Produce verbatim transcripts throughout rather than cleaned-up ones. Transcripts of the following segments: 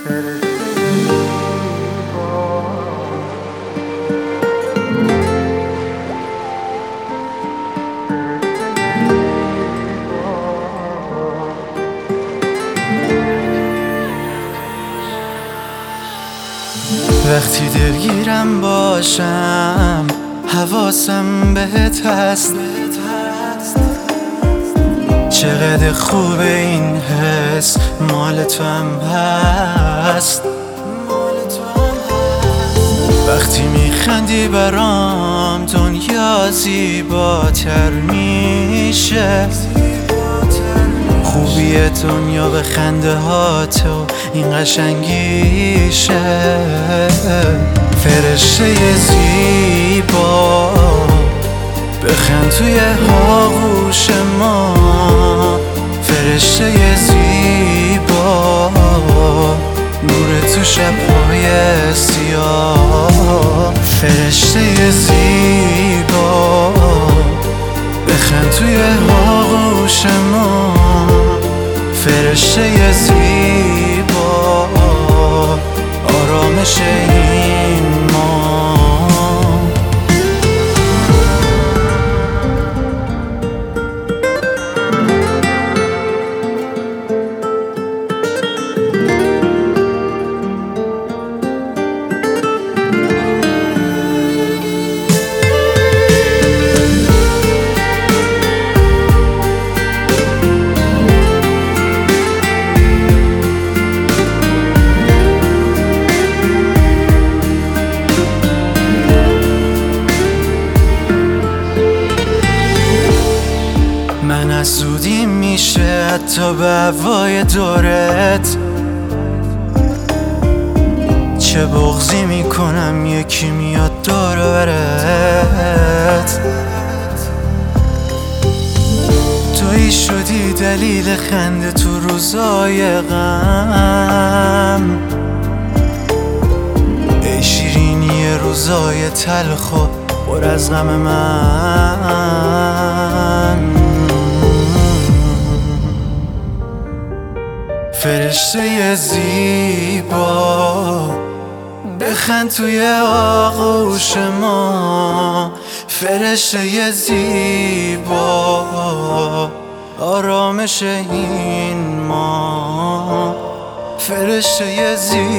وقتی دلگیرم باشم حواسم بهت هست، چقدر خوبه این حس، مال تو هم هست. وقتی میخندی برام دنیا زیباتر میشه، خوبی دنیا به خنده هات و این قشنگیشه. فرشته زیبا بخند توی آغوش ما، فرشته زیبا نور تو شب‌های سیاه. فرشته زیبا بخند توی آغوش ما، فرشته زیبا آرامش این ما. من از زودی میشه حتی به هوای دورت، چه بغضی میکنم یکی میاد دور و برت. تویی شدی دلیل خنده تو روزای غم، ای شیرینی روزای تلخ و پر از غم من. فرشته زیبا بخند توی آغوش ما، فرشته زیبا آرامش این ما. فرشته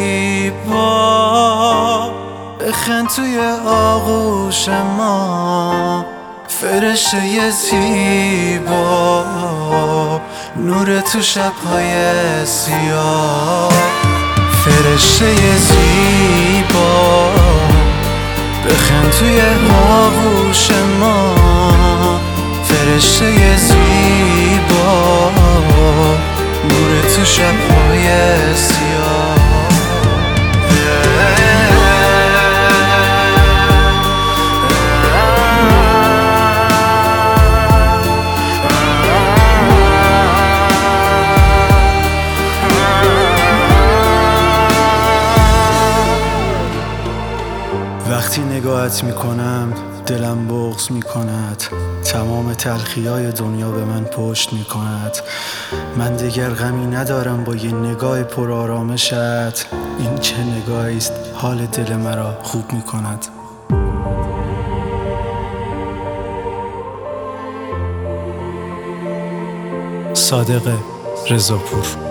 زیبا بخند توی آغوش ما، فرشته زیبا نور تو شب‌های سیاه. فرشته زیبا بخند توی آغوش ما، فرشته زیبا نور تو شب‌های سیاه. وقتی نگاهت میکنم دلم بغض میکند، تمام تلخیای دنیا به من پشت میکند. من دیگر غمی ندارم با یه نگاه پر آرامشت، این چه نگاهی است حال دل مرا خوب میکند. صادق رضاپور.